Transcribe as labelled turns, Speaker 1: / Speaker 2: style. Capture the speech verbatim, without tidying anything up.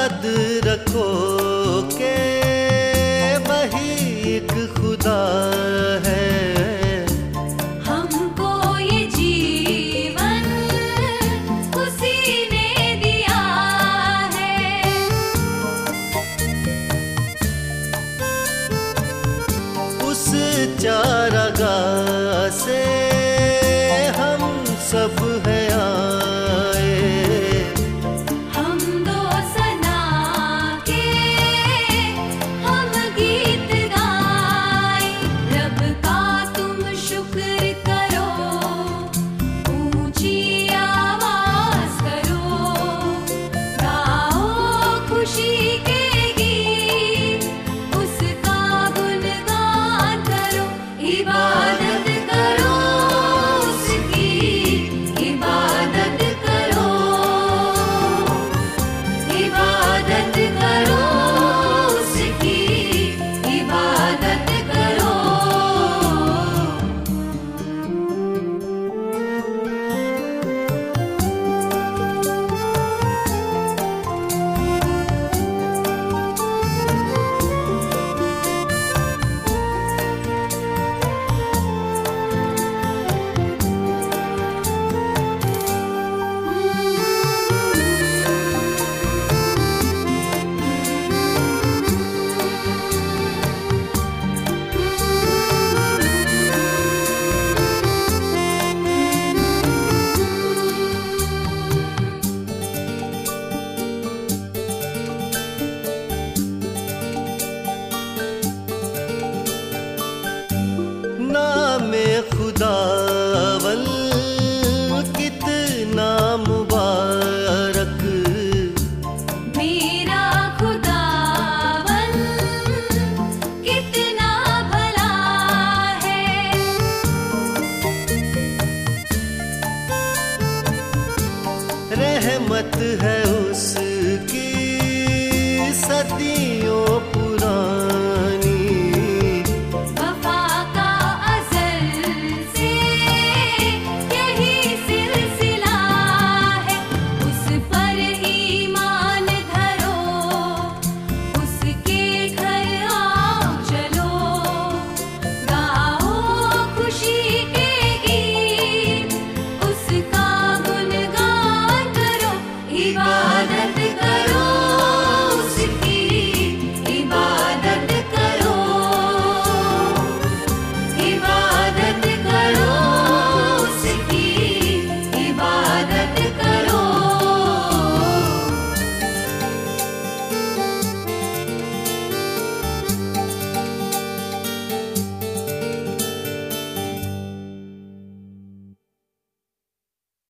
Speaker 1: याद रखो के वही एक खुदा है,
Speaker 2: हमको ये जीवन उसी ने दिया है।
Speaker 1: उस चारागाह से हम सब हैं आए,
Speaker 2: हम दो सना के हम गीत गाए। रब का तुम शुक्र करो, ऊंची आवाज करो, गाओ खुशी के गीत, उसका गुणगान करो। इबादत करो उसकी, इबादत करो, इबादत करो उसकी, इबादत करो।
Speaker 1: नामे खुदावल कितना मुबारक,
Speaker 2: मेरा खुदावन कितना भला है।
Speaker 1: रहमत है उसकी सदी